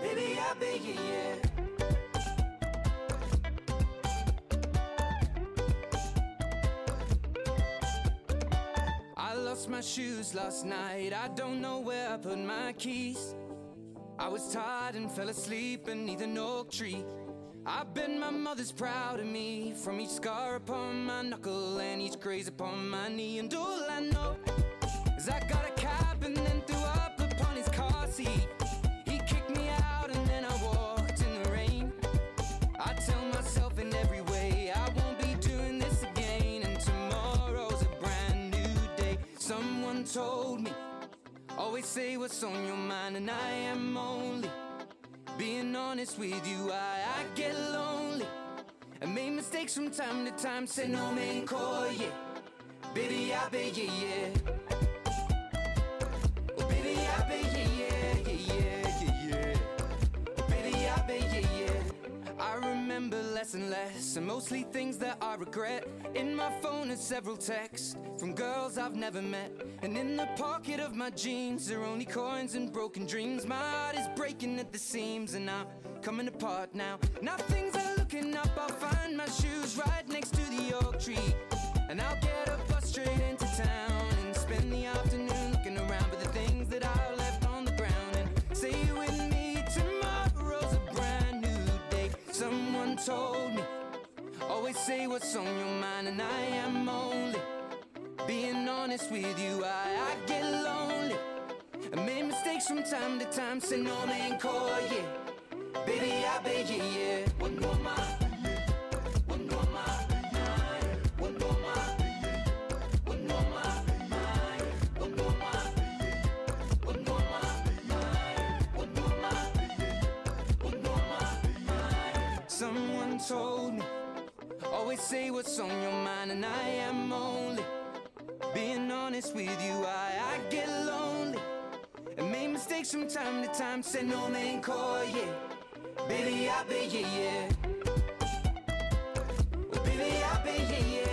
Baby, I be, yeah. I lost my shoes last night, I don't know where I put my keys. I was tired and fell asleep beneath an oak tree. I bet my mother's proud of me, from each scar upon my knuckle and each graze upon my knee. And all I know is I got a cab and then threw up upon his car seat. He kicked me out and then I walked in the rain. I tell myself in every way I won't be doing this again, and tomorrow's a brand new day. Someone told me, always say what's on your mind, and I am only being honest with you. I get lonely and make mistakes from time to time. Say no man call, yeah. Baby, I be, yeah, yeah. Oh, baby, I be, yeah, yeah, yeah, yeah, yeah. Oh, baby, I be, yeah, yeah. I remember less and less, and mostly things that I regret. In my phone are several texts from girls I've never met, and in the pocket of my jeans are only coins and broken dreams. My heart is breaking at the seams and I'm coming apart now. Now things are looking up, I'll find my shoes right next to the oak tree, and I'll get a bus straight into town and spend the afternoon looking around for the things that I left on the ground. And say with me, tomorrow's a brand new day. Someone told me, always say what's on your mind, and I am only being honest with you. I get lonely and make mistakes from time to time. Say no man call, yeah. Baby, I be, yeah, yeah. One more mile, one more mile, one more mile, one more mile, one more mile, one more mile, one more mile, one more mile. Someone told me, always say what's on your mind, and I am only being honest with you. I get lonely and make mistakes from time to time. Say no man call, yeah. Baby, I be, yeah, yeah. Oh, baby, I be, yeah, yeah.